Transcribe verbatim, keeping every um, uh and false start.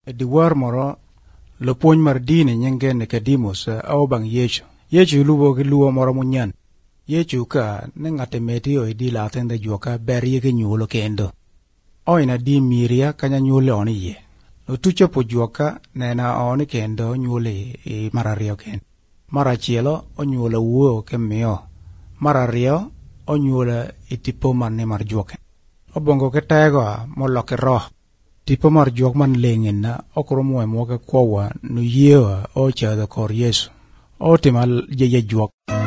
E diwar moro lo puonj mar dini nyinge Nicodemus au bang Yesu. Yesu luwo gi luwo moro munyan. Yesu ka ne ngate meti o idi la tende joka ber yege nyulo kendo. O ina di miria kanya nyule oni ye. Lo tucho po joka nena oni kendo nyule i marario ken. Mara cielo o nyule uo ke mio. Mara rio o nyule itipo man ne mar joka. O bongo ke tego molo ke roh. Tipo mar jok man lengin na okro muwe mwoke kowa nu yewa o chadho kor Yesu. O timal jeje jok.